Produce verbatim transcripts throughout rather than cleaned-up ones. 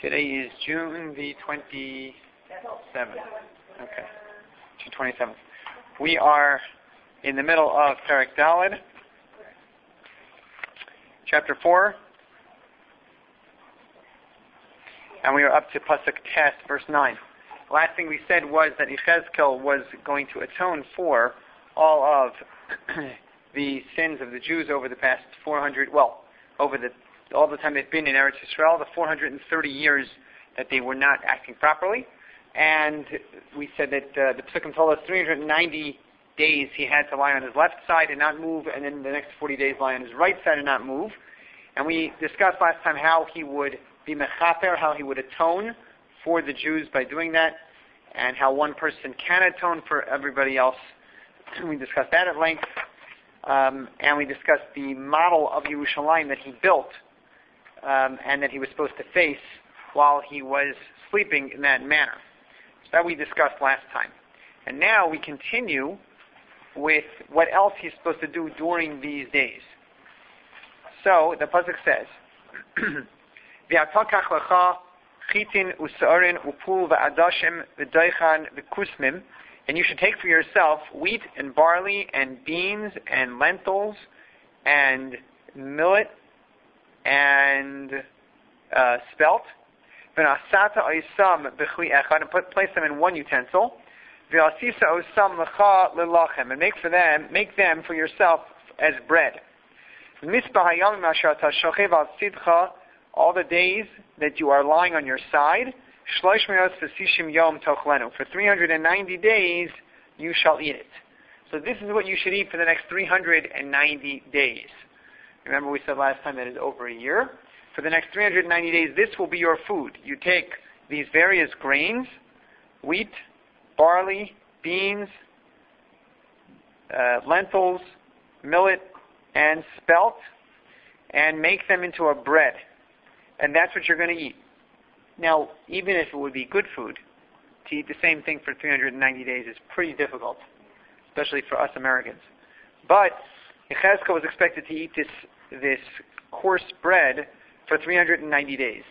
Today is June the twenty-seventh. Okay, June twenty-seventh. We are in the middle of Perek Daled, chapter four, and we are up to Pasuk Tes, verse nine. The last thing we said was that Yechezkel was going to atone for all of the sins of the Jews over the past four hundred, well, over the all the time they've been in Eretz Yisrael, the four hundred thirty years that they were not acting properly. And we said that uh, the Pesukim told us three hundred ninety days he had to lie on his left side and not move, and then the next forty days lie on his right side and not move. And we discussed last time how he would be mechaper, how he would atone for the Jews by doing that, and how one person can atone for everybody else. We discussed that at length. Um, and we discussed the model of Yerushalayim that he built um, and that he was supposed to face while he was sleeping in that manner. So that we discussed last time. And now we continue with what else he's supposed to do during these days. So the pasuk says, "V'atakach lecha chitin u'sa'arin u'pul v'adashim v'doichan v'kusmim." And you should take for yourself wheat and barley and beans and lentils and millet and uh, spelt. And put, place them in one utensil. And make for them, make them for yourself as bread. All the days that you are lying on your side, for three hundred ninety days you shall eat it. So this is what you should eat for the next three hundred ninety days. Remember we said last time that is over a year. For the next three hundred ninety days, this will be your food. You take these various grains, wheat, barley, beans, uh, lentils, millet, and spelt, and make them into a bread. And that's what you're going to eat. Now, even if it would be good food, to eat the same thing for three hundred ninety days is pretty difficult, especially for us Americans. But Yechezkel was expected to eat this this coarse bread for three hundred ninety days.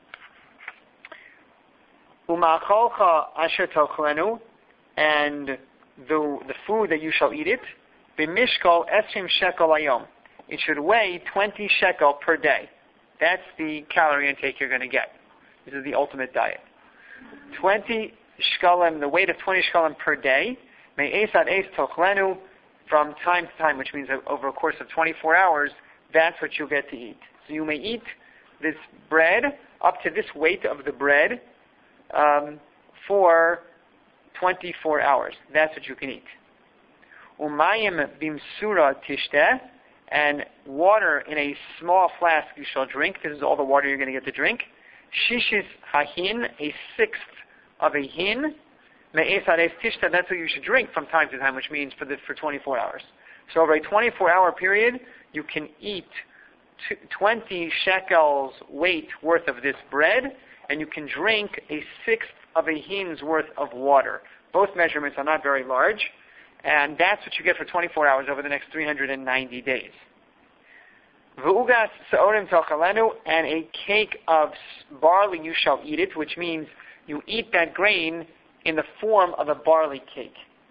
Uma'acholcha asher tochlenu, and the the food that you shall eat it, b'mishkol esrim shekel hayom. It should weigh twenty shekel per day. That's the calorie intake you're going to get. This is the ultimate diet. twenty shkalim, the weight of twenty shkalim per day, may eis ad eis tochlenu, from time to time, which means over a course of twenty-four hours, that's what you'll get to eat. So you may eat this bread, up to this weight of the bread, um, for twenty-four hours. That's what you can eat. Umayim bimsura tishteh, and water in a small flask you shall drink. This is all the water you're going to get to drink. Shishis hahin, a sixth of a hin. Me'es hades tishta, that's what you should drink from time to time, which means for the, for twenty-four hours. So over a twenty-four hour period, you can eat twenty shekels weight worth of this bread, and you can drink a sixth of a hin's worth of water. Both measurements are not very large, and that's what you get for twenty-four hours over the next three hundred ninety days. V'ugas sa'orim tochalenu, and a cake of barley you shall eat it, which means you eat that grain in the form of a barley cake.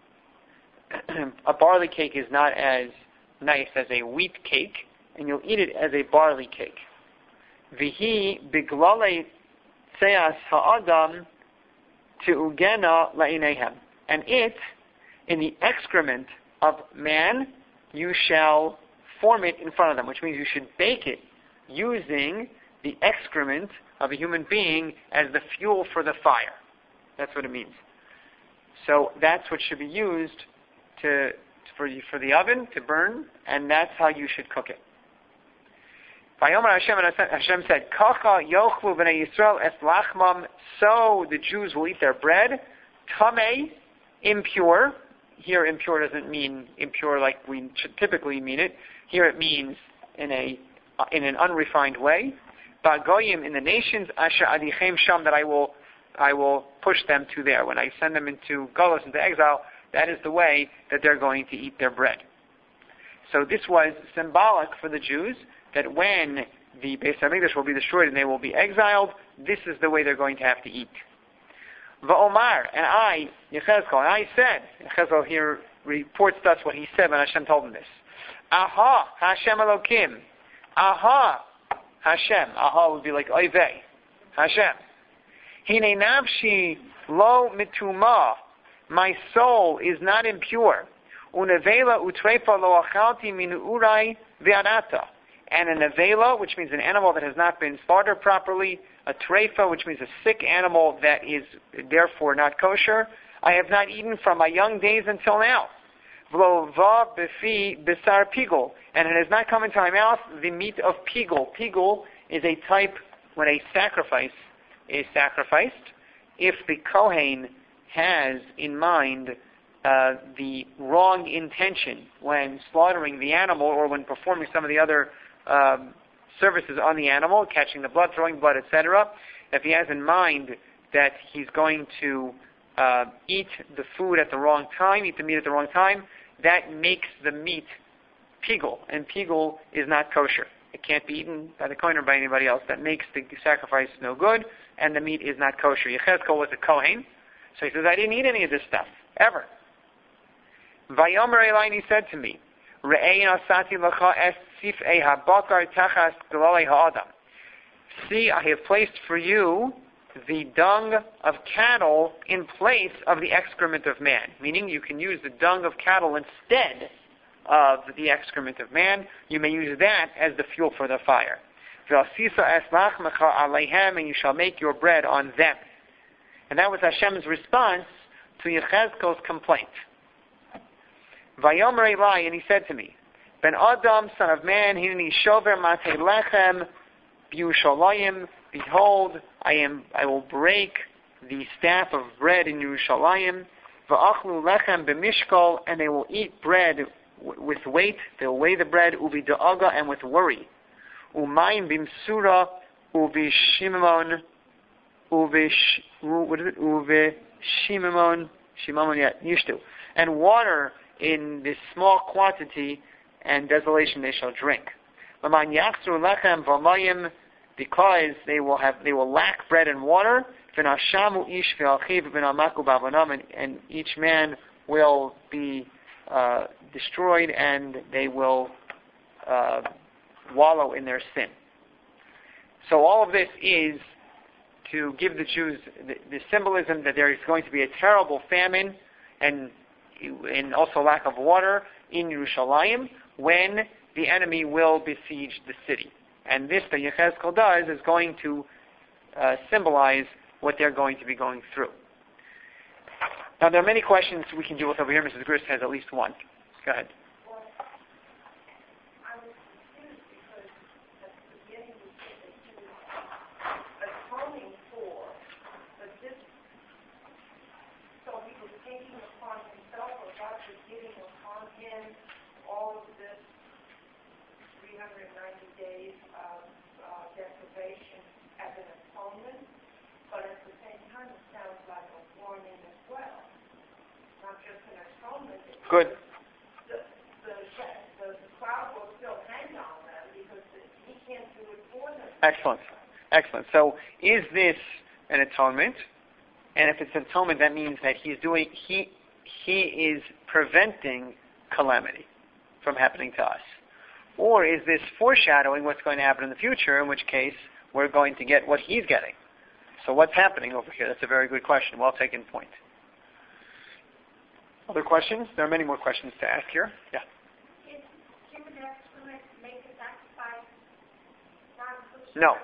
A barley cake is not as nice as a wheat cake, and you'll eat it as a barley cake. V'hi biglale tseas ha'adam te'ugena la'inehem, and it, in the excrement of man, you shall form it in front of them, which means you should bake it using the excrement of a human being as the fuel for the fire. That's what it means. So that's what should be used to for for the oven to burn, and that's how you should cook it. Vayomer Hashem, and Hashem said, "Kacha yochlu b'nei Yisrael es lachmam." So the Jews will eat their bread. Tamei, impure. Here, impure doesn't mean impure like we should typically mean it. Here it means in a uh, in an unrefined way. Ba'goyim, in the nations, asher adichem sham, that I will I will push them to there. When I send them into Golos, into exile, that is the way that they're going to eat their bread. So this was symbolic for the Jews that when the Beis HaMikdash will be destroyed and they will be exiled. This is the way they're going to have to eat. Va'omar, and I, Yechezkel, and I said, Yechezkel here reports to us what he said when Hashem told him this. Aha, Hashem Elokim. Aha, Hashem. Aha would be like Oivei. Hashem. Hine nafshi lo mituma. My soul is not impure. Unevela utrefa lo achalti min urai ve'anata. And a nevela, which means an animal that has not been slaughtered properly, a treifa, which means a sick animal that is therefore not kosher, I have not eaten from my young days until now. V'lo befi besar pigul, and it has not come into my mouth the meat of pigul. Pigul is a type when a sacrifice is sacrificed. If the kohen has in mind uh, the wrong intention when slaughtering the animal or when performing some of the other um, services on the animal, catching the blood, throwing blood, et cetera, if he has in mind that he's going to uh, eat the food at the wrong time, eat the meat at the wrong time, that makes the meat pigul, and pigul is not kosher. It can't be eaten by the kohen or by anybody else. That makes the sacrifice no good, and the meat is not kosher. Yechezkel was a kohen, so he says, I didn't eat any of this stuff, ever. Vayomer Elai, he said to me, Re'ei nasati lecha es sif'ei habakar tachas gelalei ha'adam. See, I have placed for you the dung of cattle in place of the excrement of man. Meaning you can use the dung of cattle instead of the excrement of man. You may use that as the fuel for the fire. V'asisa es lachmecha aleihem, and you shall make your bread on them. And that was Hashem's response to Yechezkel's complaint. Vayomer Elai, and he said to me, Ben Adam, son of man, hineni shover matei lechem b'Yushalayim. Behold, I am. I will break the staff of bread in Yerushalayim. Va'achlu lechem b'mishkol, and they will eat bread w- with weight. They will weigh the bread u'b'da'aga, and with worry. U'mayim b'msura u'v'shimamon u'v'sh what is it? U'v'shimamon shimamon yet yishtu, and water in this small quantity, and desolation they shall drink. L'man yachzru lechem v'mayim, because they will have, they will lack bread and water. V'nashamu ish v'alchiv v'namaku b'avonam, and each man will be uh, destroyed, and they will uh, wallow in their sin. So all of this is to give the Jews the, the symbolism that there is going to be a terrible famine and and also lack of water in Yerushalayim when the enemy will besiege the city. And this that Yechezkel does is going to uh, symbolize what they're going to be going through. Now there are many questions we can deal with over here. Missus Grist has at least one. Go ahead. Days of uh, deprivation as an atonement, but at the same time it sounds like a warning as well. Not just an atonement. Good. The, the, the, the cloud will still hang on them because he can't do it for them. Excellent. Excellent. So is this an atonement? And if it's an atonement, that means that he's doing, he, he is preventing calamity from happening to us. Or is this foreshadowing what's going to happen in the future, in which case we're going to get what he's getting? So what's happening over here? That's a very good question. Well taken point. Other questions? There are many more questions to ask here. Yeah. Is human excrement make a sacrifice? No.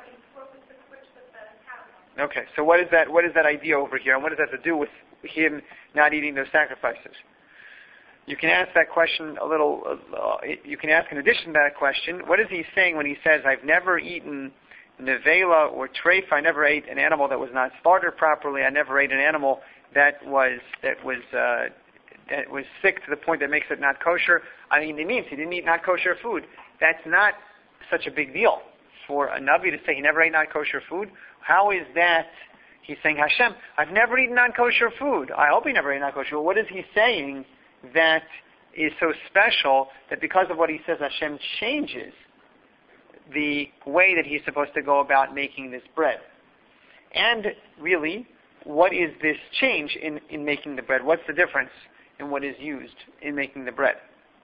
Okay, so what is that? What is that idea over here, and what does that have to do with him not eating those sacrifices? You can ask that question a little, uh, you can ask in addition to that question, what is he saying when he says, I've never eaten nevela or treif, I never ate an animal that was not slaughtered properly, I never ate an animal that was, that was, uh, that was sick to the point that makes it not kosher. I mean, it means he didn't eat not kosher food. That's not such a big deal for a Navi to say he never ate not kosher food. How is that? He's saying, Hashem, I've never eaten non kosher food. I hope he never ate non kosher food. What is he saying that is so special that because of what he says, Hashem changes the way that he's supposed to go about making this bread. And really, what is this change in, in making the bread? What's the difference in what is used in making the bread?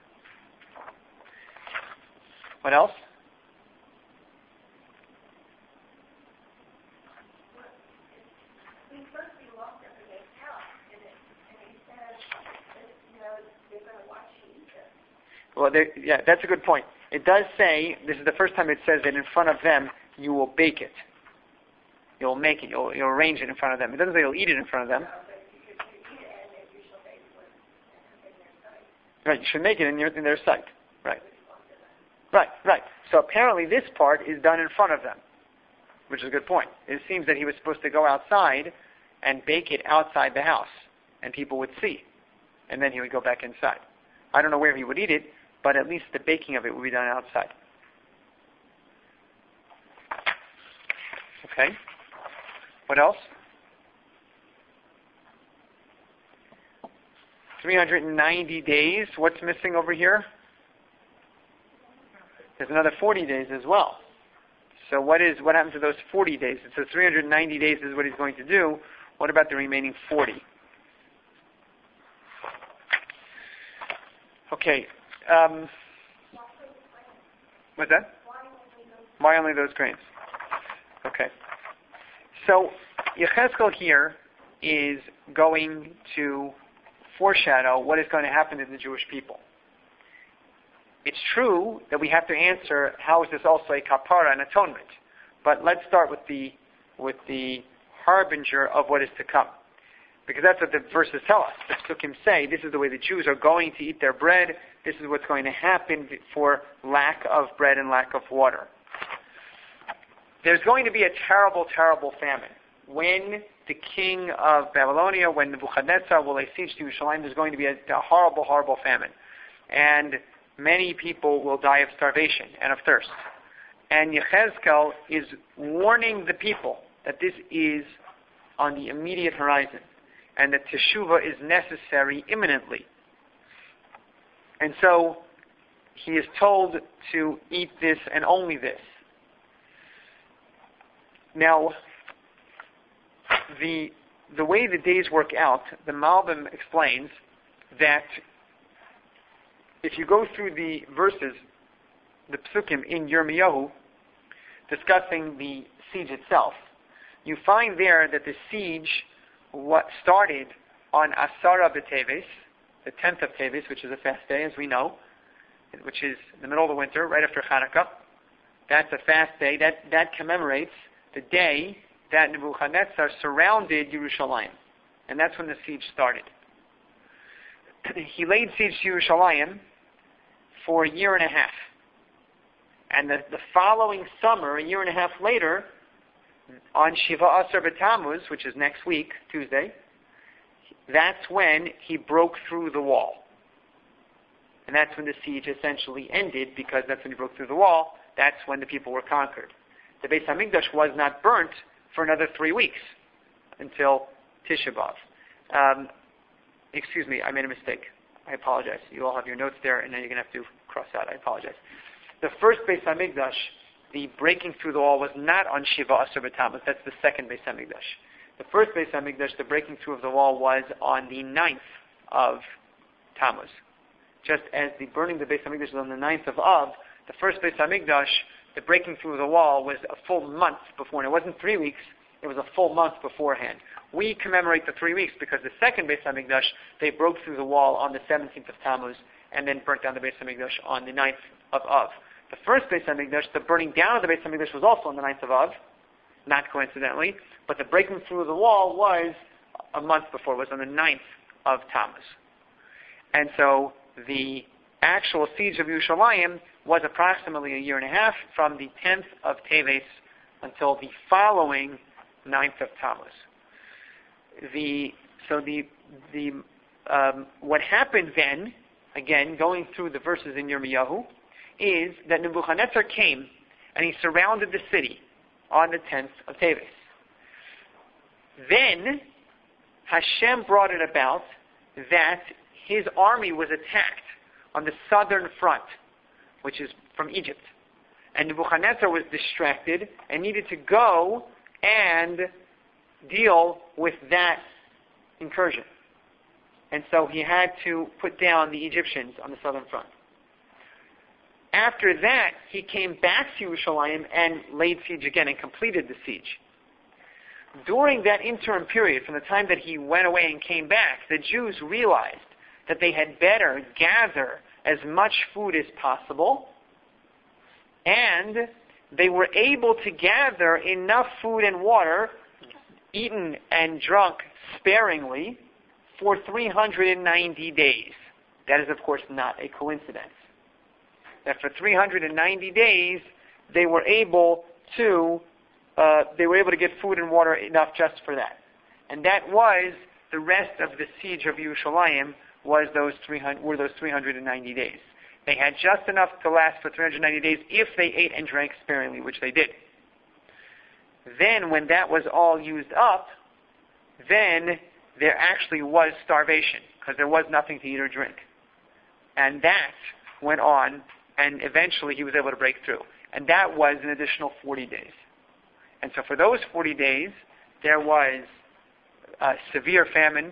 What else? We first we walked up in his house, and, it, and he said, you know, they're going to watch you eat it. Well, there, yeah, that's a good point. It does say, this is the first time it says that in front of them you will bake it. You'll make it. You'll, you'll arrange it in front of them. It doesn't say you'll eat it in front of them. No, but you could you eat it, and then you shall make it in their sight. Right, you should make it in, your, in their sight. Right. Right, right. So apparently this part is done in front of them, which is a good point. It seems that he was supposed to go outside and bake it outside the house, and people would see, and then he would go back inside. I don't know where he would eat it, but at least the baking of it would be done outside. Okay. What else? three hundred ninety days. What's missing over here? There's another forty days as well. So what is what happens to those forty days? So three hundred ninety days is what he's going to do. What about the remaining forty? Okay. Um, what's that? Why only those grains? Okay. So Yechezkel here is going to foreshadow what is going to happen to the Jewish people. It's true that we have to answer how is this also a kapara, an atonement. But let's start with the with the harbinger of what is to come. Because that's what the verses tell us. The Psukim say, this is the way the Jews are going to eat their bread. This is what's going to happen for lack of bread and lack of water. There's going to be a terrible, terrible famine. When the king of Babylonia, when Nebuchadnezzar will lay siege to Yerushalayim, there's going to be a, a horrible, horrible famine. And many people will die of starvation and of thirst. And Yechezkel is warning the people that this is on the immediate horizon and that teshuvah is necessary imminently. And so he is told to eat this and only this. Now, the the way the days work out, the Malbim explains that if you go through the verses, the Psukim in Yirmiyahu, discussing the siege itself, you find there that the siege what started on Asara B'Teves, the tenth of Teves, which is a fast day, as we know, which is in the middle of the winter, right after Hanukkah. That's a fast day. That, that commemorates the day that Nebuchadnezzar surrounded Yerushalayim. And that's when the siege started. He laid siege to Yerushalayim for a year and a half. And the, the following summer, a year and a half later, on Shiva Asar B'Tammuz, which is next week, Tuesday, that's when he broke through the wall. And that's when the siege essentially ended, because that's when he broke through the wall. That's when the people were conquered. The Beis HaMikdash was not burnt for another three weeks, until Tisha B'Av. Um, excuse me, I made a mistake. I apologize. You all have your notes there, and then you're going to have to cross out. I apologize. The first Beis HaMikdash, the breaking through the wall, was not on Shiva Asar B'Tammuz. That's the second Beis HaMikdash. The first Beis HaMikdash, the breaking through of the wall, was on the ninth of Tammuz. Just as the burning of the Beis HaMikdash was on the ninth of Av, the first Beis HaMikdash, the breaking through the wall, was a full month before. And it wasn't three weeks, it was a full month beforehand. We commemorate the three weeks because the second Beis HaMikdash, they broke through the wall on the seventeenth of Tammuz and then burnt down the Beis HaMikdash on the ninth of Av. The first Beis HaMikdash, the burning down of the Beis HaMikdash was also on the ninth of Av, not coincidentally, but the breaking through the wall was a month before, it was on the ninth of Tammuz. And so the actual siege of Yerushalayim was approximately a year and a half, from the tenth of Teves until the following ninth of Tammuz. The, so the, the, um, what happened then, again, going through the verses in Yirmiyahu, is that Nebuchadnezzar came and he surrounded the city on the tenth of Teves. Then Hashem brought it about that his army was attacked on the southern front, which is from Egypt. And Nebuchadnezzar was distracted and needed to go and deal with that incursion. And so he had to put down the Egyptians on the southern front. After that, he came back to Yerushalayim and laid siege again and completed the siege. During that interim period, from the time that he went away and came back, the Jews realized that they had better gather as much food as possible, and they were able to gather enough food and water, eaten and drunk sparingly, for three hundred ninety days. That is, of course, not a coincidence. That for three hundred ninety days, they were able to uh, they were able to get food and water enough just for that, and that was the rest of the siege of Yerushalayim. Was those three hundred were those three hundred ninety days? They had just enough to last for three hundred ninety days if they ate and drank sparingly, which they did. Then, when that was all used up, then there actually was starvation, because there was nothing to eat or drink. And that went on, and eventually he was able to break through. And that was an additional forty days. And so for those forty days, there was uh, severe famine,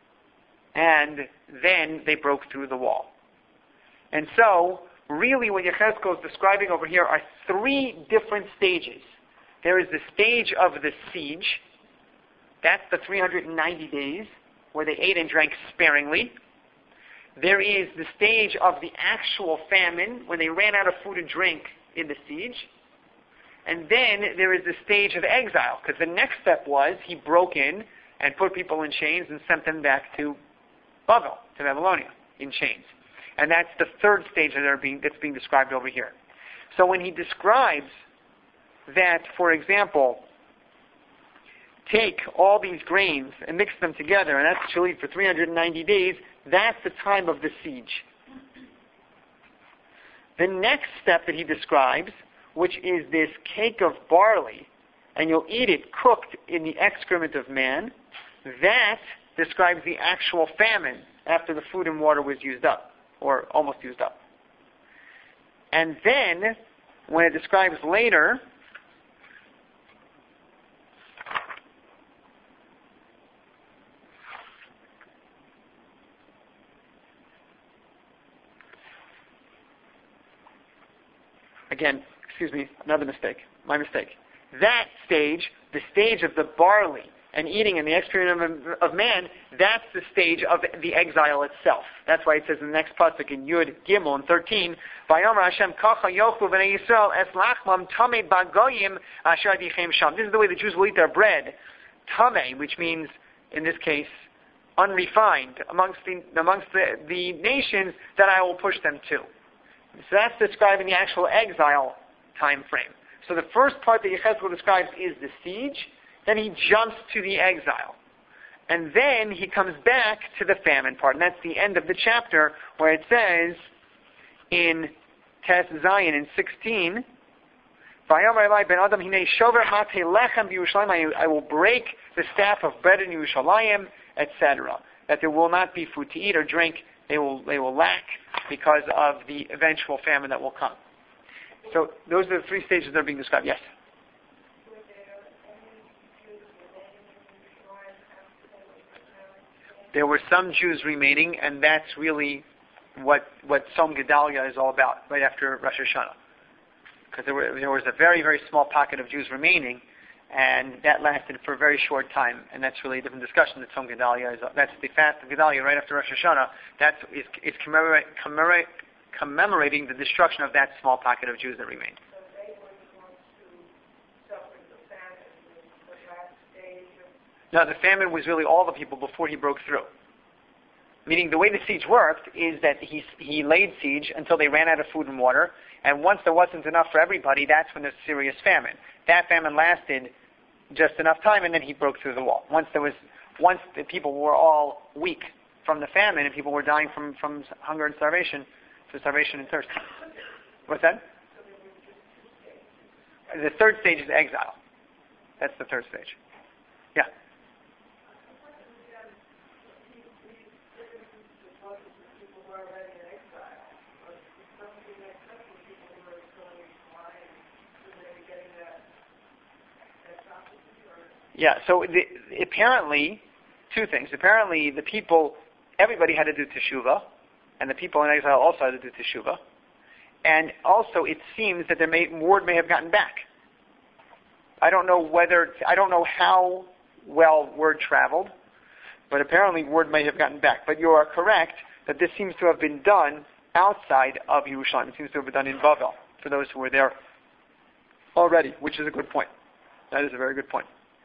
and then they broke through the wall. And so, really what Yechezkel is describing over here are three different stages. There is the stage of the siege. That's the three hundred ninety days, where they ate and drank sparingly. There is the stage of the actual famine, when they ran out of food and drink in the siege. And then there is the stage of exile, because the next step was he broke in and put people in chains and sent them back to Babel, to Babylonia, in chains. And that's the third stage that are being, that's being described over here. So when he describes that, for example, take all these grains and mix them together, and that's what you'll eat for three hundred ninety days, that's the time of the siege. The next step that he describes, which is this cake of barley, and you'll eat it cooked in the excrement of man, that describes the actual famine after the food and water was used up, or almost used up. And then, when it describes later, again, excuse me, another mistake, my mistake. That stage, the stage of the barley and eating in the excrement of, of man, that's the stage of the exile itself. That's why it says in the next pasuk in Yud Gimel and thirteen, "Vayomer Hashem kacha yochlu b'nei Yisrael es lachmam tamei bagoyim asher adichem sham." This is the way the Jews will eat their bread, tamei, which means, in this case, unrefined, amongst the amongst the, the nations that I will push them to. So that's describing the actual exile time frame. So the first part that Yechezkel describes is the siege. Then he jumps to the exile. And then he comes back to the famine part. And that's the end of the chapter where it says in Tes Zayin in sixteen, I will break the staff of bread in Yerushalayim, et cetera. That there will not be food to eat or drink. They will, they will lack because of the eventual famine that will come. So those are the three stages that are being described. Yes? There were some Jews remaining, and that's really what what Tzom Gedalia is all about, right after Rosh Hashanah. Because there, were, there was a very, very small pocket of Jews remaining, and that lasted for a very short time, and that's really a different discussion that Tzom Gedalia is. That's the fast of Gedalia right after Rosh Hashanah. That's is, is commemorate, commemorate, commemorating the destruction of that small pocket of Jews that remained. So they were the ones who suffered the famine, the last stage of... No, the famine was really all the people before he broke through. Meaning the way the siege worked is that he he laid siege until they ran out of food and water, and once there wasn't enough for everybody, that's when there's serious famine. That famine lasted just enough time, and then he broke through the wall. Once there was, once the people were all weak from the famine, and people were dying from, from hunger and starvation, to starvation and thirst. What's that? The third stage is exile. That's the third stage. Yeah. Yeah, so the, apparently, two things. Apparently, the people, everybody had to do teshuvah, and the people in exile also had to do teshuvah. And also, it seems that their may, word may have gotten back. I don't know whether, I don't know how well word traveled, but apparently word may have gotten back. But you are correct that this seems to have been done outside of Yerushalayim. It seems to have been done in Bavel, for those who were there already, which is a good point. That is a very good point.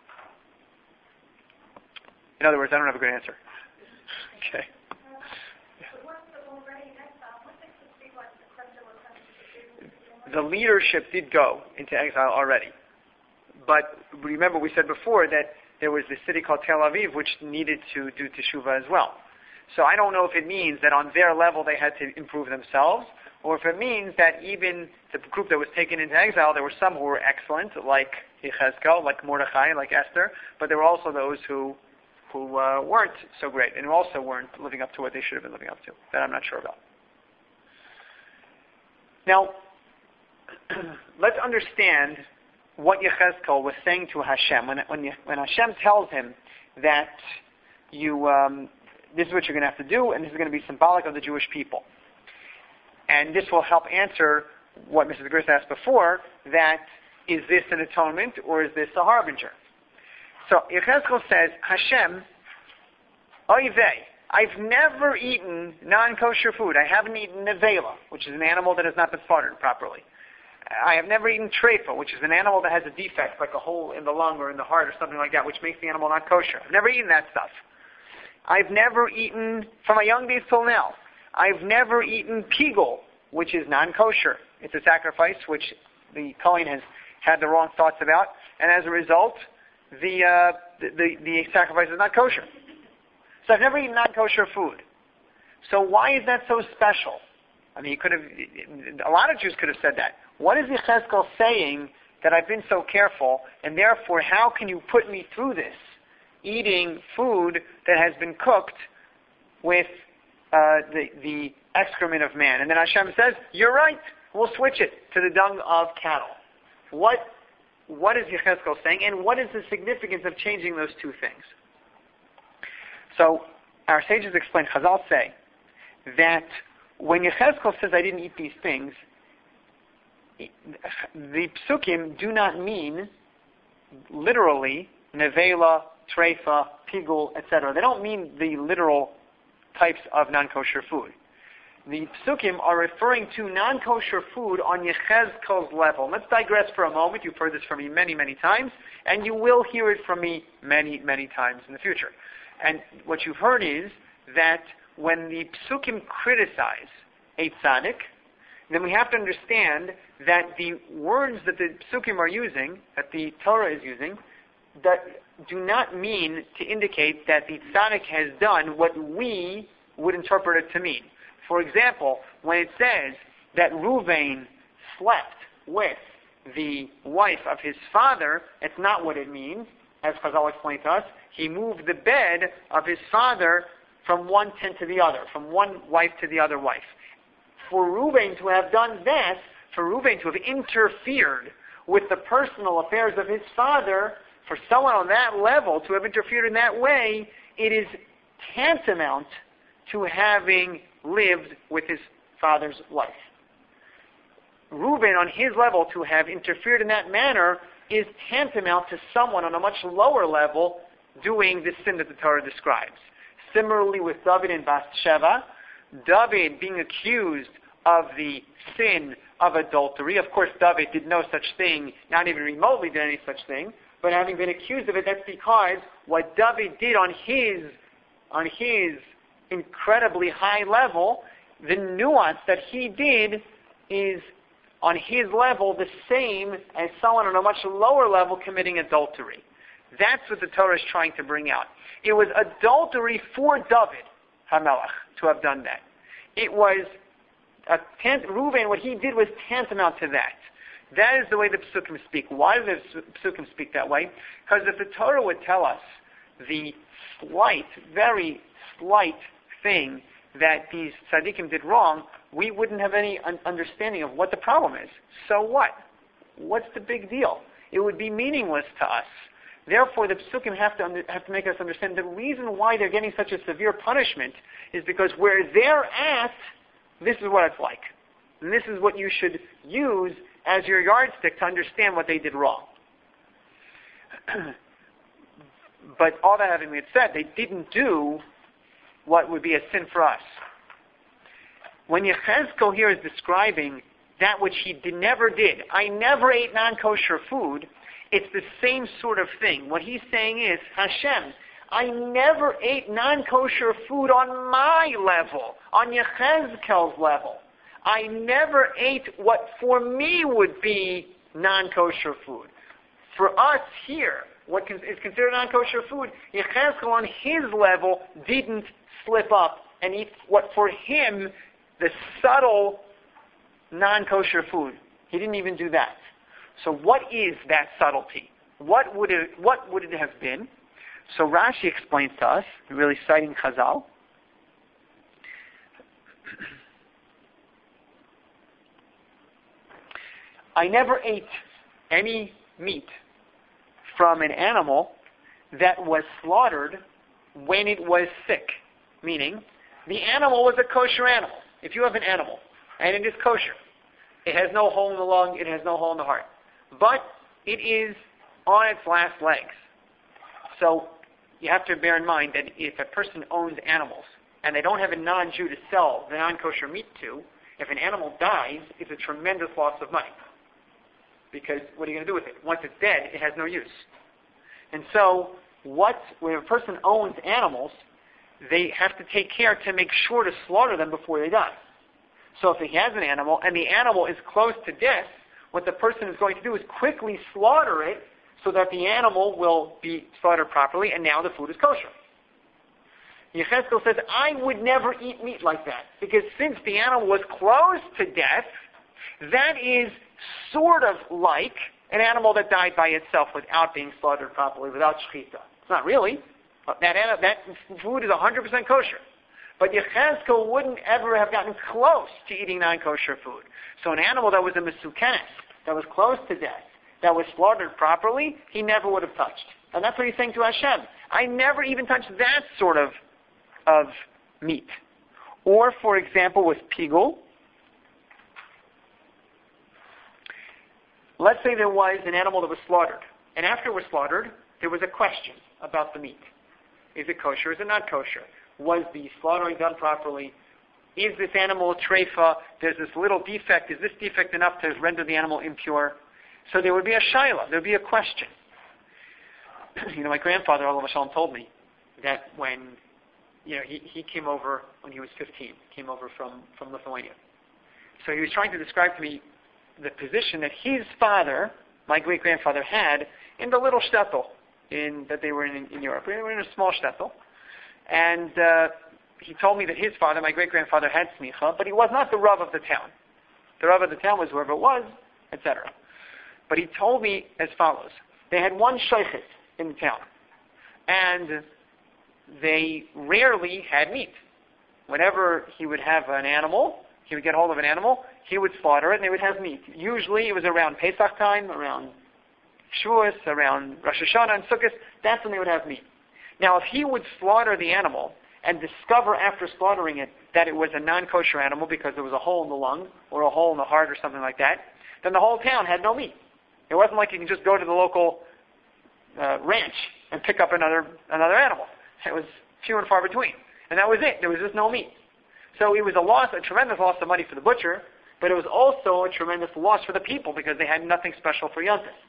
In other words, I don't have a good answer. Okay. The leadership did go into exile already. But remember, we said before that there was this city called Tel Aviv which needed to do teshuvah as well. So I don't know if it means that on their level they had to improve themselves, or if it means that even the group that was taken into exile, there were some who were excellent, like Yechezkel, like Mordechai, like Esther, but there were also those who who uh, weren't so great, and who also weren't living up to what they should have been living up to. That I'm not sure about. Now, let's understand what Yechezkel was saying to Hashem when when, when Hashem tells him that you um, this is what you're going to have to do, and this is going to be symbolic of the Jewish people. And this will help answer what Missus Gris asked before, that is this an atonement or is this a harbinger? So Yechezkel says, Hashem, oy vey, I've never eaten non-kosher food. I haven't eaten nevela, which is an animal that has not been slaughtered properly. I have never eaten treifa, which is an animal that has a defect, like a hole in the lung or in the heart or something like that, which makes the animal not kosher. I've never eaten that stuff. I've never eaten, from my young days till now, I've never eaten pigul, which is non-kosher. It's a sacrifice which the Kohen has had the wrong thoughts about, and as a result, the, uh, the, the, the sacrifice is not kosher. So I've never eaten non-kosher food. So why is that so special? I mean, you could have, a lot of Jews could have said that. What is Yechezkel saying that I've been so careful, and therefore how can you put me through this, eating food that has been cooked with uh, the, the excrement of man? And then Hashem says, you're right, we'll switch it to the dung of cattle. What, what is Yechezkel saying, and what is the significance of changing those two things? So, our sages explain, Chazal say, that when Yechezkel says, I didn't eat these things, the psukim do not mean literally nevela, treifa, pigul, et cetera. They don't mean the literal types of non-kosher food. The psukim are referring to non-kosher food on Yechezkel's level. Let's digress for a moment. You've heard this from me many, many times, and you will hear it from me many, many times in the future. And what you've heard is that when the psukim criticize a tzaddik, then we have to understand that the words that the psukim are using, that the Torah is using, that do not mean to indicate that the tzaddik has done what we would interpret it to mean. For example, when it says that Ruvain slept with the wife of his father, it's not what it means. As Chazal explained to us, he moved the bed of his father from one tent to the other, from one wife to the other wife. For Reuben to have done that, for Reuben to have interfered with the personal affairs of his father, for someone on that level to have interfered in that way, it is tantamount to having lived with his father's wife. Reuben, on his level, to have interfered in that manner is tantamount to someone on a much lower level doing the sin that the Torah describes. Similarly with David and Bathsheba, David being accused of the sin of adultery. Of course, David did no such thing, not even remotely did any such thing, but having been accused of it, that's because what David did on his, on his incredibly high level, the nuance that he did is on his level the same as someone on a much lower level committing adultery. That's what the Torah is trying to bring out. It was adultery for David HaMelech to have done that. It was a tant- Reuben, what he did was tantamount to that. That is the way the Psukim speak. Why do the Psukim speak that way? Because if the Torah would tell us the slight, very slight thing that these tzaddikim did wrong, we wouldn't have any un- understanding of what the problem is. So what? What's the big deal? It would be meaningless to us Therefore, the Psukim have to, under, have to make us understand the reason why they're getting such a severe punishment is because where they're at, this is what it's like. And this is what you should use as your yardstick to understand what they did wrong. But all that having been said, they didn't do what would be a sin for us. When Yechezkel here is describing that which he did, never did, I never ate non-kosher food, it's the same sort of thing. What he's saying is, Hashem, I never ate non-kosher food on my level, on Yechezkel's level. I never ate what for me would be non-kosher food. For us here, what is considered non-kosher food, Yechezkel on his level didn't slip up and eat what for him, the subtle non-kosher food. He didn't even do that. So what is that subtlety? What would it, what would it have been? So Rashi explains to us, really citing Chazal, I never ate any meat from an animal that was slaughtered when it was sick. Meaning, the animal was a kosher animal. If you have an animal, and it is kosher, it has no hole in the lung, it has no hole in the heart, but it is on its last legs. So, you have to bear in mind that if a person owns animals, and they don't have a non-Jew to sell the non-kosher meat to, if an animal dies, it's a tremendous loss of money. Because what are you going to do with it? Once it's dead, it has no use. And so, what, when a person owns animals, they have to take care to make sure to slaughter them before they die. So if he has an animal, and the animal is close to death, what the person is going to do is quickly slaughter it so that the animal will be slaughtered properly, and now the food is kosher. Yechezkel says, I would never eat meat like that, because since the animal was close to death, that is sort of like an animal that died by itself without being slaughtered properly, without shechita. It's not really. That, that food is one hundred percent kosher. But Yechezkel wouldn't ever have gotten close to eating non-kosher food. So an animal that was a mesukenes, that was close to death, that was slaughtered properly, he never would have touched. And that's what he's saying to Hashem. I never even touched that sort of, of meat. Or, for example, with pigul, let's say there was an animal that was slaughtered. And after it was slaughtered, there was a question about the meat. Is it kosher? Is it not kosher? Was the slaughtering done properly? Is this animal a treifa? There's this little defect. Is this defect enough to render the animal impure? So there would be a shaila. There would be a question. You know, my grandfather, Allah Shalom, told me that when, you know, he, he came over when he was fifteen, came over from, from Lithuania. So he was trying to describe to me the position that his father, my great-grandfather, had in the little shtetl in, that they were in, in Europe. They were in a small shtetl. And uh, he told me that his father, my great-grandfather, had smicha, but he was not the Rav of the town. The Rav of the town was whoever it was, et cetera. But he told me as follows. They had one shochet in the town. And they rarely had meat. Whenever he would have an animal, he would get hold of an animal, he would slaughter it, and they would have meat. Usually it was around Pesach time, around Shavuos, around Rosh Hashanah and Sukkot. That's when they would have meat. Now, if he would slaughter the animal and discover after slaughtering it that it was a non-kosher animal because there was a hole in the lung or a hole in the heart or something like that, then the whole town had no meat. It wasn't like you can just go to the local uh, ranch and pick up another another animal. It was few and far between. And that was it. There was just no meat. So it was a loss, a tremendous loss of money for the butcher, but it was also a tremendous loss for the people because they had nothing special for Yom Tov.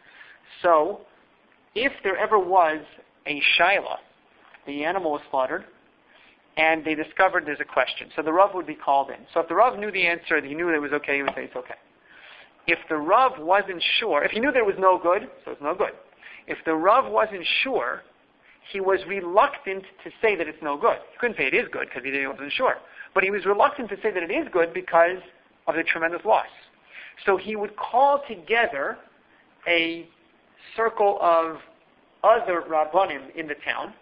So, if there ever was a shaila, the animal was slaughtered, and they discovered there's a question. So the Rav would be called in. So if the Rav knew the answer, he knew that it was okay, he would say it's okay. If the Rav wasn't sure, if he knew there was no good, so it's no good. If the Rav wasn't sure, he was reluctant to say that it's no good. He couldn't say it is good because he wasn't sure. But he was reluctant to say that it is good because of the tremendous loss. So he would call together a circle of other Rabbanim in the town,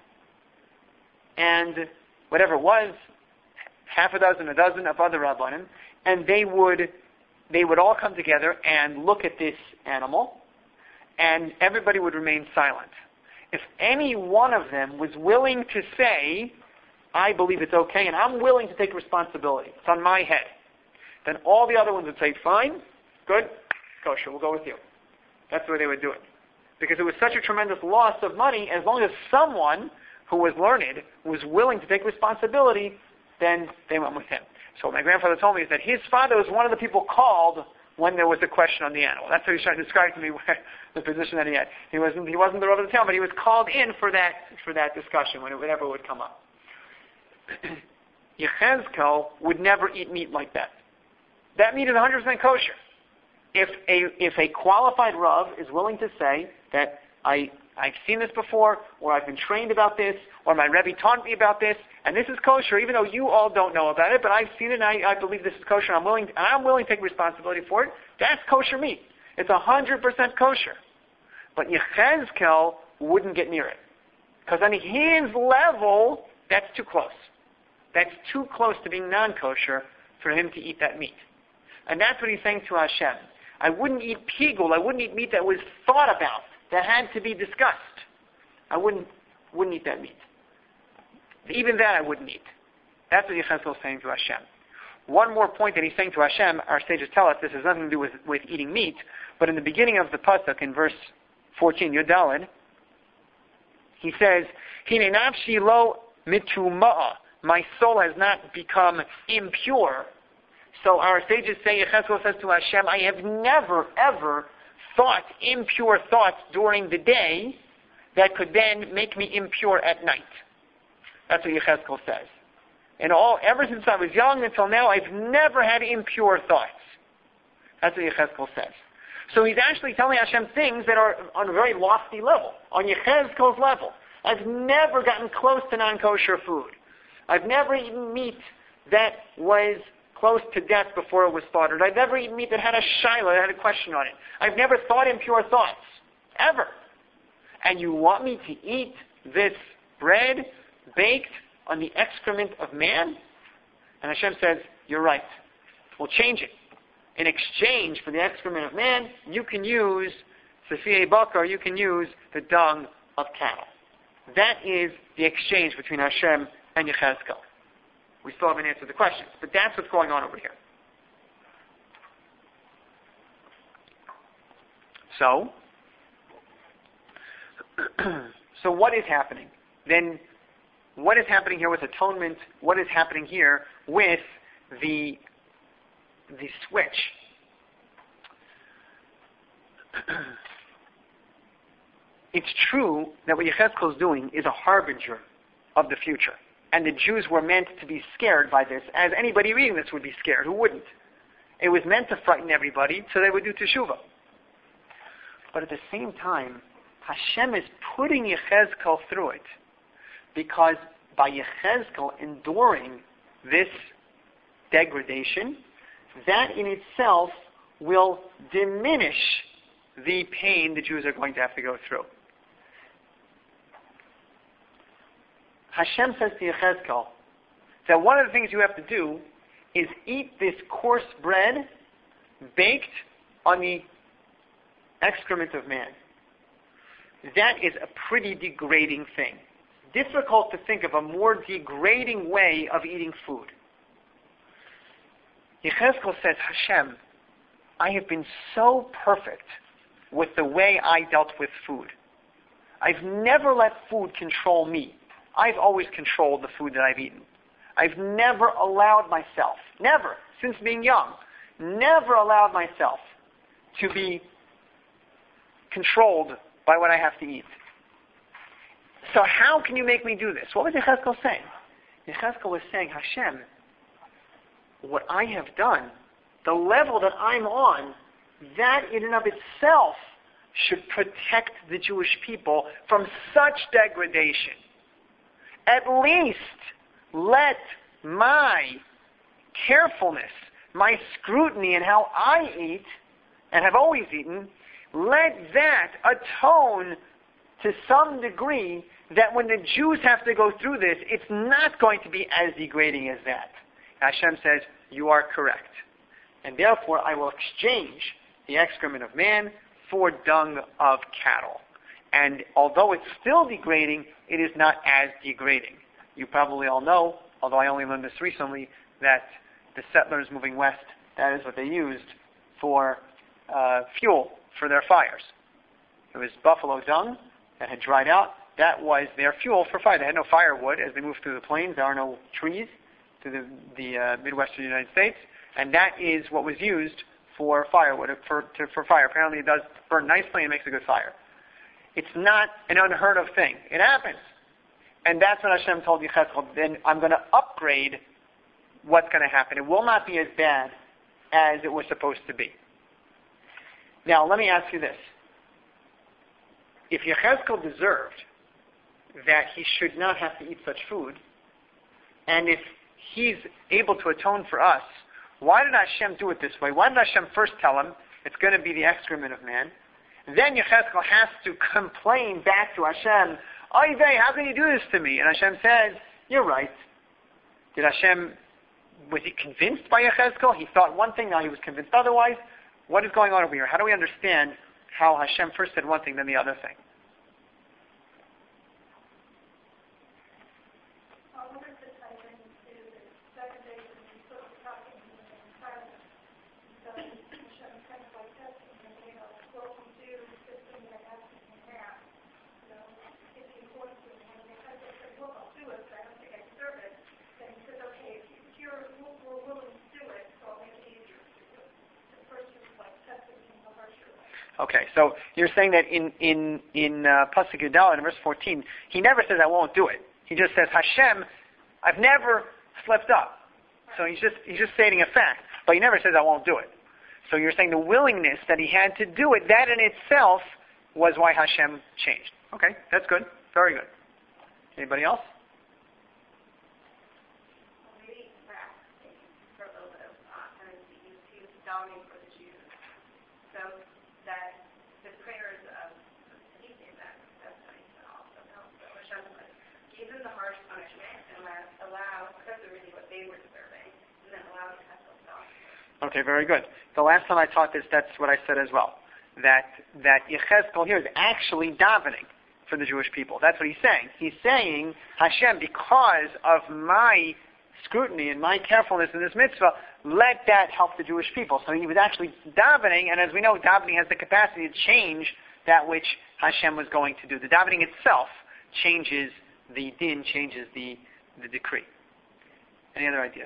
and whatever it was, half a dozen, a dozen of other Rabbanim, and they would they would all come together and look at this animal and everybody would remain silent. If any one of them was willing to say, I believe it's okay, and I'm willing to take responsibility, it's on my head, then all the other ones would say, fine, good, kosher, we'll go with you. That's the way they would do it. Because it was such a tremendous loss of money, as long as someone who was learned was willing to take responsibility, then they went with him. So what my grandfather told me is that his father was one of the people called when there was a question on the animal. That's how he tried to describe to me the position that he had. He wasn't he wasn't the Rav of the town, but he was called in for that for that discussion whenever it would come up. Yechezkel would never eat meat like that. That meat is one hundred percent kosher. If a if a qualified Rav is willing to say that I I've seen this before, or I've been trained about this, or my Rebbe taught me about this, and this is kosher, even though you all don't know about it, but I've seen it and I, I believe this is kosher, and I'm willing, and I'm willing to take responsibility for it, that's kosher meat. It's one hundred percent kosher. But Yechezkel wouldn't get near it. Because on his level, that's too close. That's too close to being non-kosher for him to eat that meat. And that's what he's saying to Hashem. I wouldn't eat pigul, I wouldn't eat meat that was thought about, that had to be discussed. I wouldn't wouldn't eat that meat. Even that I wouldn't eat. That's what Yechezkel is saying to Hashem. One more point that he's saying to Hashem, our sages tell us this has nothing to do with, with eating meat, but in the beginning of the pasuk, in verse fourteen, Yud Daled, he says, Hine nafshi lo mitumah, my soul has not become impure. So our sages say, Yechezkel says to Hashem, I have never, ever thought impure thoughts during the day that could then make me impure at night. That's what Yechezkel says. And all, ever since I was young until now, I've never had impure thoughts. That's what Yechezkel says. So he's actually telling Hashem things that are on a very lofty level, on Yechezkel's level. I've never gotten close to non-kosher food. I've never eaten meat that was close to death before it was slaughtered. I've never eaten meat that had a shiloh, that had a question on it. I've never thought impure thoughts, ever. And you want me to eat this bread baked on the excrement of man? And Hashem says, you're right. We'll change it. In exchange for the excrement of man, you can use Safiyeh Bakar, you can use the dung of cattle. That is the exchange between Hashem and Yechezkel. We still haven't answered the questions, but that's what's going on over here. So, so what is happening? Then, what is happening here with atonement? What is happening here with the the switch? It's true that what Yechezkel is doing is a harbinger of the future. And the Jews were meant to be scared by this, as anybody reading this would be scared. Who wouldn't? It was meant to frighten everybody, so they would do teshuvah. But at the same time, Hashem is putting Yechezkel through it, because by Yechezkel enduring this degradation, that in itself will diminish the pain the Jews are going to have to go through. Hashem says to Yechezkel that one of the things you have to do is eat this coarse bread baked on the excrement of man. That is a pretty degrading thing. Difficult to think of a more degrading way of eating food. Yechezkel says, Hashem, I have been so perfect with the way I dealt with food. I've never let food control me. I've always controlled the food that I've eaten. I've never allowed myself, never, since being young, never allowed myself to be controlled by what I have to eat. So how can you make me do this? What was Yechezkel saying? Yechezkel was saying, Hashem, what I have done, the level that I'm on, that in and of itself should protect the Jewish people from such degradation. At least let my carefulness, my scrutiny in how I eat, and have always eaten, let that atone to some degree that when the Jews have to go through this, it's not going to be as degrading as that. Hashem says, you are correct. And therefore I will exchange the excrement of man for dung of cattle. And although it's still degrading, it is not as degrading. You probably all know, although I only learned this recently, that the settlers moving west, that is what they used for uh, fuel for their fires. It was buffalo dung that had dried out. That was their fuel for fire. They had no firewood as they moved through the plains. There are no trees through the, the uh, Midwestern United States. And that is what was used for firewood, for, to, for fire. Apparently it does burn nicely and makes a good fire. It's not an unheard of thing. It happens. And that's what Hashem told Yechezkel. Then I'm going to upgrade what's going to happen. It will not be as bad as it was supposed to be. Now, let me ask you this. If Yechezkel deserved that he should not have to eat such food, and if he's able to atone for us, why did Hashem do it this way? Why did Hashem first tell him it's going to be the excrement of man? Then Yechezkel has to complain back to Hashem, Oy vey, how can you do this to me? And Hashem says, you're right. Did Hashem, was he convinced by Yechezkel? He thought one thing, now he was convinced otherwise. What is going on over here? How do we understand how Hashem first said one thing, then the other thing? Okay, so you're saying that in in in uh, Pasuk Yudal in verse fourteen, he never says I won't do it. He just says Hashem, I've never slipped up. So he's just he's just stating a fact, but he never says I won't do it. So you're saying the willingness that he had to do it, that in itself was why Hashem changed. Okay, that's good, very good. Anybody else? Okay, very good. The last time I taught this, that's what I said as well. That that Yechezkel here is actually davening for the Jewish people. That's what he's saying. He's saying, Hashem, because of my scrutiny and my carefulness in this mitzvah, let that help the Jewish people. So he was actually davening, and as we know, davening has the capacity to change that which Hashem was going to do. The davening itself changes the din, changes the, the decree. Any other ideas?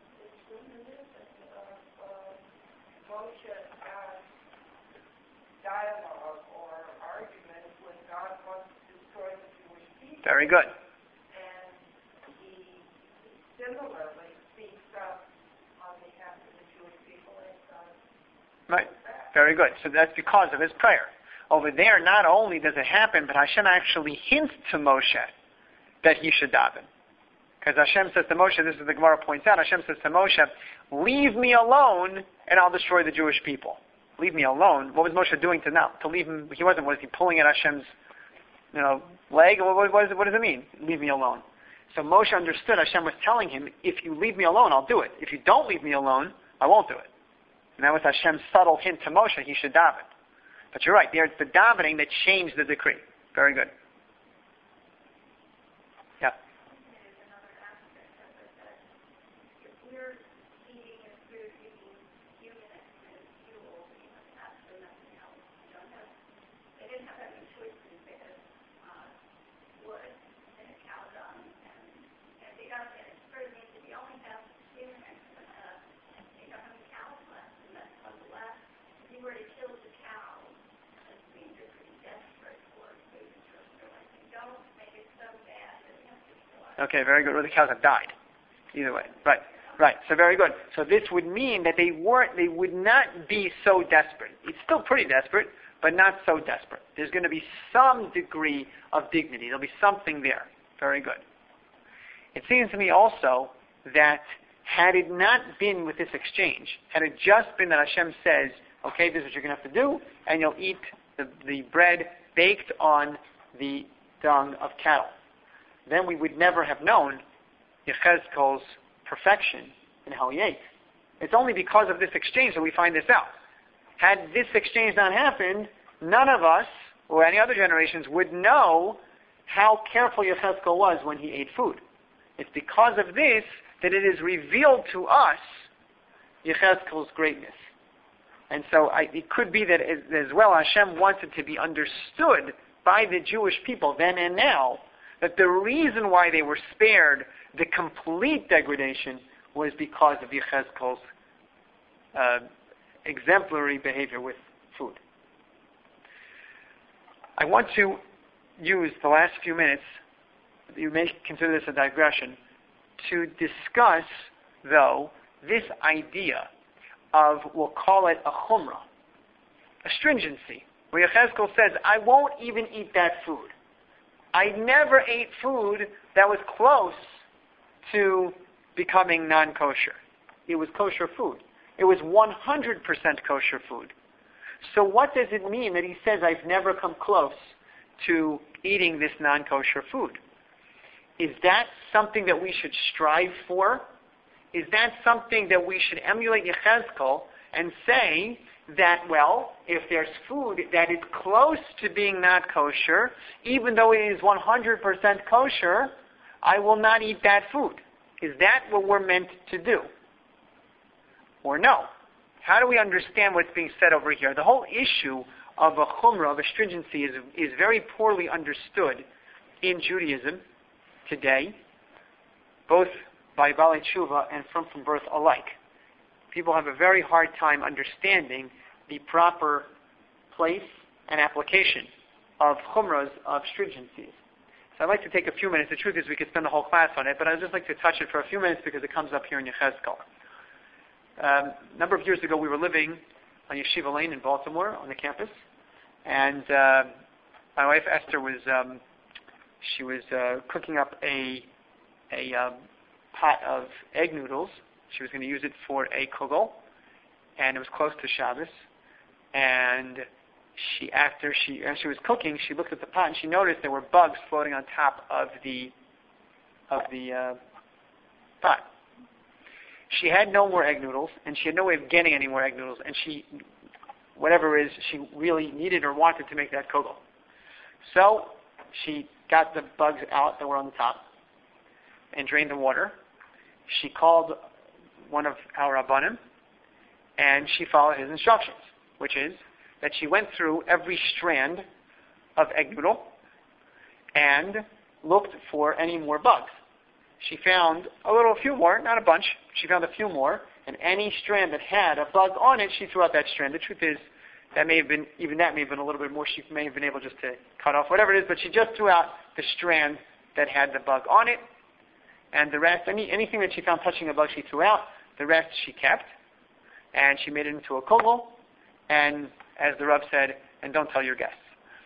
Dialogue or argument when God wants to destroy the Jewish people. Very good. And he similarly speaks up on behalf of the Jewish people as God. Right. Very good. So that's because of his prayer. Over there, not only does it happen, but Hashem actually hints to Moshe that he should daven. Because Hashem says to Moshe, this is the Gemara points out, Hashem says to Moshe, leave me alone and I'll destroy the Jewish people. Leave me alone. What was Moshe doing to now? To leave him, he wasn't, was he pulling at Hashem's, you know, leg? What, what, what, is it, what does it mean? Leave me alone. So Moshe understood Hashem was telling him, if you leave me alone, I'll do it. If you don't leave me alone, I won't do it. And that was Hashem's subtle hint to Moshe, he should daven. But you're right, there's the davening that changed the decree. Very good. Yeah. Okay, very good. Or the cows have died. Either way. Right. Right. So very good. So this would mean that they weren't, they would not be so desperate. It's still pretty desperate, but not so desperate. There's going to be some degree of dignity. There'll be something there. Very good. It seems to me also that had it not been with this exchange, had it just been that Hashem says, okay, this is what you're going to have to do, and you'll eat the, the bread baked on the dung of cattle, then we would never have known Yechezkel's perfection in how he ate. It's only because of this exchange that we find this out. Had this exchange not happened, none of us, or any other generations, would know how careful Yechezkel was when he ate food. It's because of this that it is revealed to us Yechezkel's greatness. And so I, it could be that as, as well Hashem wanted to be understood by the Jewish people then and now, that the reason why they were spared the complete degradation was because of Yechezkel's uh, exemplary behavior with food. I want to use the last few minutes, you may consider this a digression, to discuss, though, this idea of, we'll call it a chumrah, a stringency, where Yechezkel says, I won't even eat that food. I never ate food that was close to becoming non-kosher. It was kosher food. It was one hundred percent kosher food. So what does it mean that he says, I've never come close to eating this non-kosher food? Is that something that we should strive for? Is that something that we should emulate Yechezkel and say that, well, if there's food that is close to being not kosher, even though it is one hundred percent kosher, I will not eat that food? Is that what we're meant to do? Or no? How do we understand what's being said over here? The whole issue of a chumrah, of a stringency, is, is very poorly understood in Judaism today, both by Balei Tshuva and from, from birth alike. People have a very hard time understanding the proper place and application of chumras, of stringencies. So I'd like to take a few minutes. The truth is we could spend the whole class on it, but I'd just like to touch it for a few minutes because it comes up here in Yechezkel. Um, a number of years ago, we were living on Yeshiva Lane in Baltimore on the campus, and uh, my wife Esther was um, she was uh, cooking up a a um, pot of egg noodles. She was going to use it for a kugel, and it was close to Shabbos. And she, after she as she was cooking, she looked at the pot and she noticed there were bugs floating on top of the of the uh, pot. She had no more egg noodles, and she had no way of getting any more egg noodles, and she, whatever it is, she really needed or wanted to make that kugel. So she got the bugs out that were on the top and drained the water. She called one of our Rabbanim, and she followed his instructions, which is that she went through every strand of egg noodle and looked for any more bugs. She found a little, a few more, not a bunch. She found a few more, and any strand that had a bug on it, she threw out that strand. The truth is, that may have been, even that may have been a little bit more. She may have been able just to cut off whatever it is, but she just threw out the strand that had the bug on it, and the rest, any, anything that she found touching a bug, she threw out. The rest she kept, and she made it into a kugel, and as the Rav said, and don't tell your guests.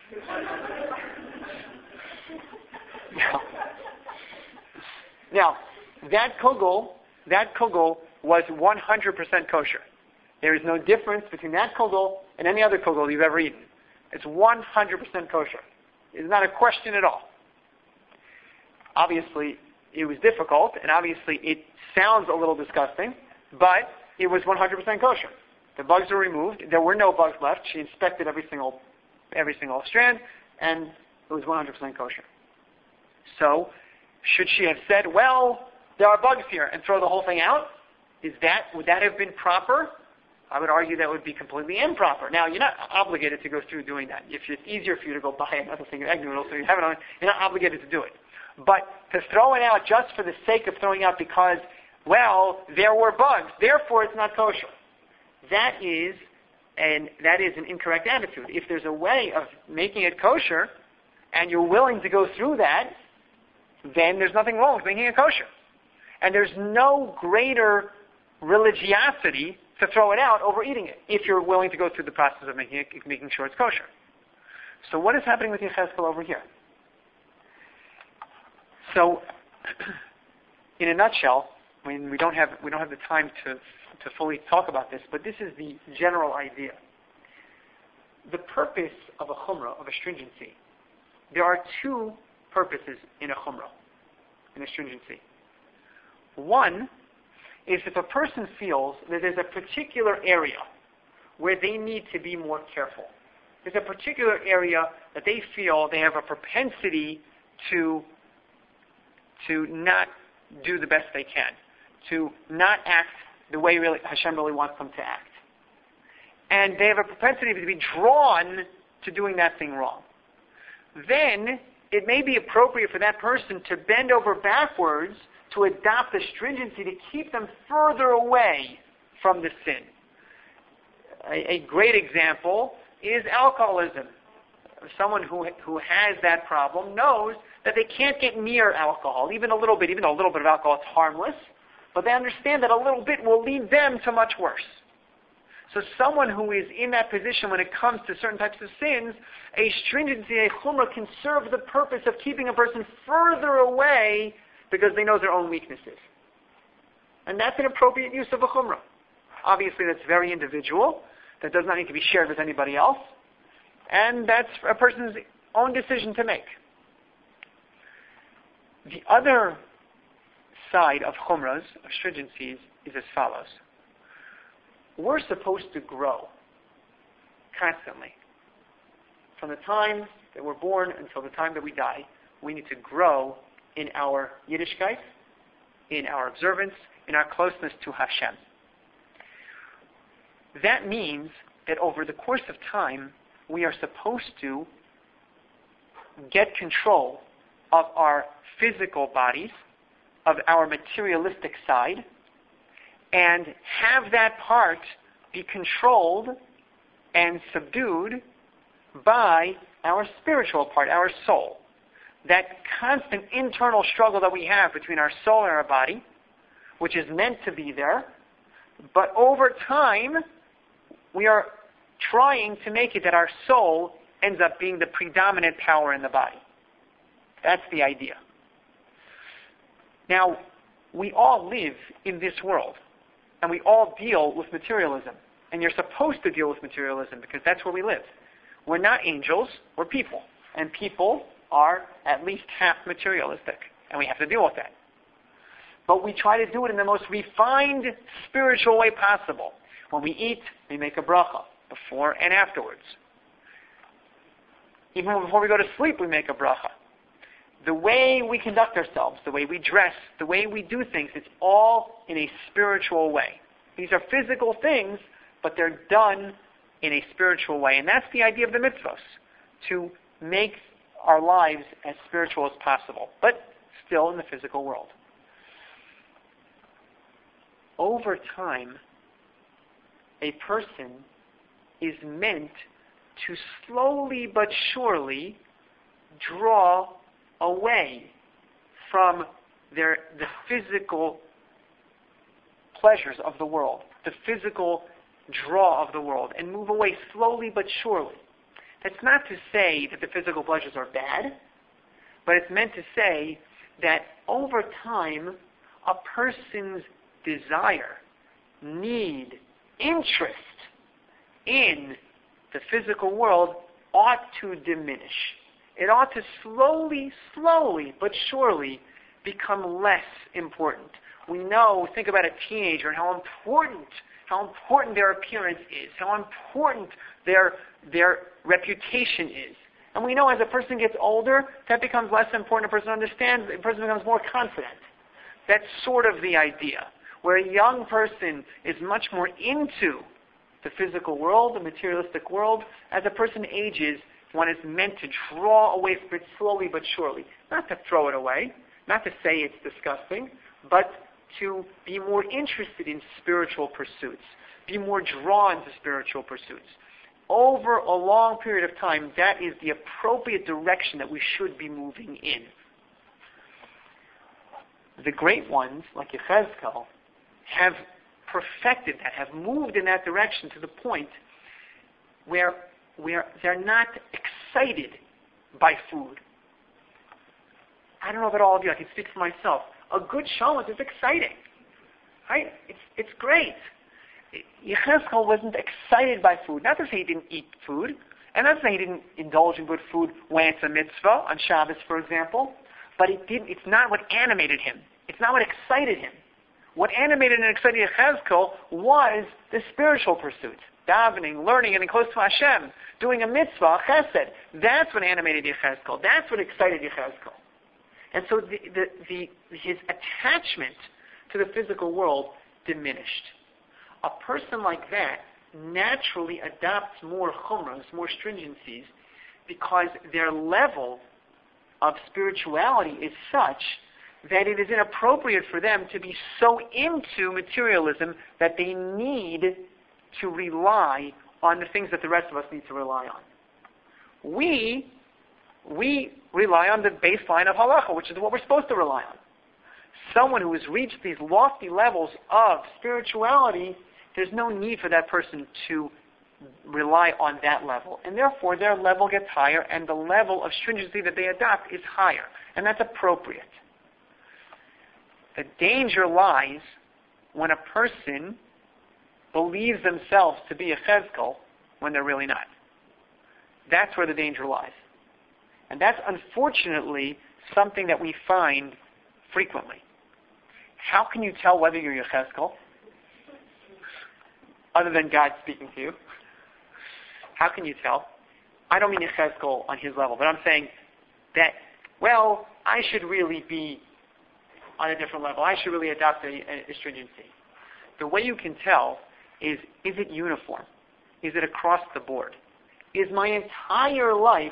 now, now, that kugel, that kugel was one hundred percent kosher. There is no difference between that kugel and any other kugel you've ever eaten. It's one hundred percent kosher. It's not a question at all. Obviously, it was difficult, and obviously it sounds a little disgusting, but it was one hundred percent kosher. The bugs were removed. There were no bugs left. She inspected every single every single strand, and it was one hundred percent kosher. So, should she have said, well, there are bugs here, and throw the whole thing out? Is that, would that have been proper? I would argue that would be completely improper. Now, you're not obligated to go through doing that. If it's easier for you to go buy another thing of egg noodles, so you have it on, you're not obligated to do it. But to throw it out just for the sake of throwing out because, well, there were bugs, therefore it's not kosher. That is an, that is an incorrect attitude. If there's a way of making it kosher, and you're willing to go through that, then there's nothing wrong with making it kosher. And there's no greater religiosity to throw it out over eating it, if you're willing to go through the process of making it, making sure it's kosher. So what is happening with Yechezkel over here? So, in a nutshell, I mean, we don't have we don't have the time to to fully talk about this, but this is the general idea. The purpose of a chumrah, of a stringency, there are two purposes in a chumrah, in a stringency. One is if a person feels that there's a particular area where they need to be more careful. There's a particular area that they feel they have a propensity to, to not do the best they can, to not act the way really Hashem really wants them to act. And they have a propensity to be drawn to doing that thing wrong. Then it may be appropriate for that person to bend over backwards to adopt a stringency to keep them further away from the sin. A, a great example is alcoholism. Someone who, who has that problem knows that they can't get near alcohol, even a little bit, even though a little bit of alcohol is harmless, but they understand that a little bit will lead them to much worse. So someone who is in that position when it comes to certain types of sins, a stringency, a chumrah, can serve the purpose of keeping a person further away because they know their own weaknesses. And that's an appropriate use of a chumrah. Obviously, that's very individual. That does not need to be shared with anybody else. And that's a person's own decision to make. The other side of chumras, of stringencies, is as follows. We're supposed to grow constantly. From the time that we're born until the time that we die, we need to grow in our Yiddishkeit, in our observance, in our closeness to Hashem. That means that over the course of time, we are supposed to get control of our physical bodies, of our materialistic side, and have that part be controlled and subdued by our spiritual part, our soul. That constant internal struggle that we have between our soul and our body, which is meant to be there, but over time, we are trying to make it that our soul ends up being the predominant power in the body. That's the idea. Now, we all live in this world, and we all deal with materialism. And you're supposed to deal with materialism because that's where we live. We're not angels, we're people. And people are at least half materialistic, and we have to deal with that. But we try to do it in the most refined spiritual way possible. When we eat, we make a bracha, before and afterwards. Even before we go to sleep, we make a bracha. The way we conduct ourselves, the way we dress, the way we do things, it's all in a spiritual way. These are physical things, but they're done in a spiritual way. And that's the idea of the mitzvos, to make our lives as spiritual as possible, but still in the physical world. Over time, a person is meant to slowly but surely draw away from their the physical pleasures of the world, the physical draw of the world, and move away slowly but surely. That's not to say that the physical pleasures are bad, but it's meant to say that over time, a person's desire, need, interest in the physical world ought to diminish. It ought to slowly, slowly, but surely become less important. We know, think about a teenager and how important, how important their appearance is, how important their, their reputation is. And we know as a person gets older, that becomes less important. A person understands, a person becomes more confident. That's sort of the idea, where a young person is much more into the physical world, the materialistic world. As a person ages, one is meant to draw away from it slowly but surely. Not to throw it away, not to say it's disgusting, but to be more interested in spiritual pursuits, be more drawn to spiritual pursuits. Over a long period of time, that is the appropriate direction that we should be moving in. The great ones, like Yechezkel, have perfected that, have moved in that direction to the point where, where they're not excited by food. I don't know about all of you, I can speak for myself. A good shalit is exciting, right? It's, it's great. Yechezkel wasn't excited by food. Not to say he didn't eat food, and not to say he didn't indulge in good food when it's a mitzvah, on Shabbos, for example, but it didn't, it's not what animated him. It's not what excited him. What animated and excited Yechezkel was the spiritual pursuit. davening, learning, getting close to Hashem, doing a mitzvah, chesed. That's what animated Yechezkel. That's what excited Yechezkel. And so the, the, the, his attachment to the physical world diminished. A person like that naturally adopts more chumras, more stringencies, because their level of spirituality is such that it is inappropriate for them to be so into materialism that they need to rely on the things that the rest of us need to rely on. We, we rely on the baseline of halacha, which is what we're supposed to rely on. Someone who has reached these lofty levels of spirituality, there's no need for that person to rely on that level. And therefore, their level gets higher, and the level of stringency that they adopt is higher. And that's appropriate. The danger lies when a person believes themselves to be a chezkel when they're really not. That's where the danger lies. And that's unfortunately something that we find frequently. How can you tell whether you're a chezkel other than God speaking to you? How can you tell? I don't mean a chezkel on his level, but I'm saying that, well, I should really be on a different level. I should really adopt a, a stringency. The way you can tell is, is it uniform? Is it across the board? Is my entire life,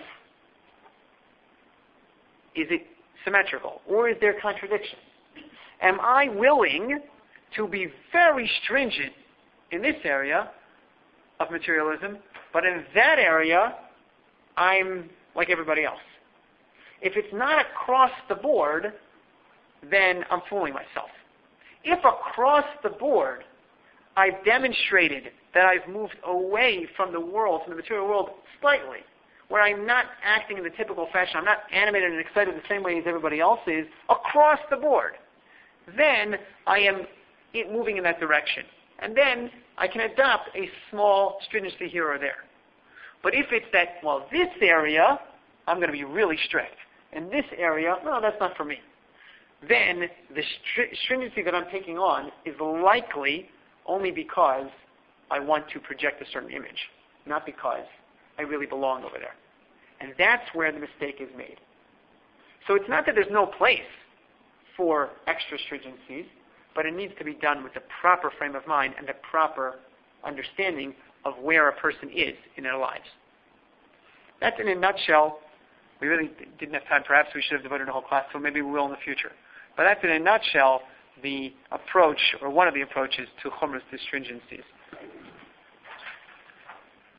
is it symmetrical? Or is there contradiction? Am I willing to be very stringent in this area of materialism, but in that area, I'm like everybody else? If it's not across the board, then I'm fooling myself. If across the board, I've demonstrated that I've moved away from the world, from the material world, slightly, where I'm not acting in the typical fashion, I'm not animated and excited the same way as everybody else is, across the board, then I am moving in that direction. And then I can adopt a small stringency here or there. But if it's that, well, this area, I'm going to be really strict. In this area, no, that's not for me. Then the str- stringency that I'm taking on is likely only because I want to project a certain image, not because I really belong over there. And that's where the mistake is made. So it's not that there's no place for extra stringencies, but it needs to be done with the proper frame of mind and the proper understanding of where a person is in their lives. That's in a nutshell. We really didn't have time. Perhaps we should have devoted a whole class, so maybe we will in the future. But that's in a nutshell the approach, or one of the approaches to chumras, to stringencies.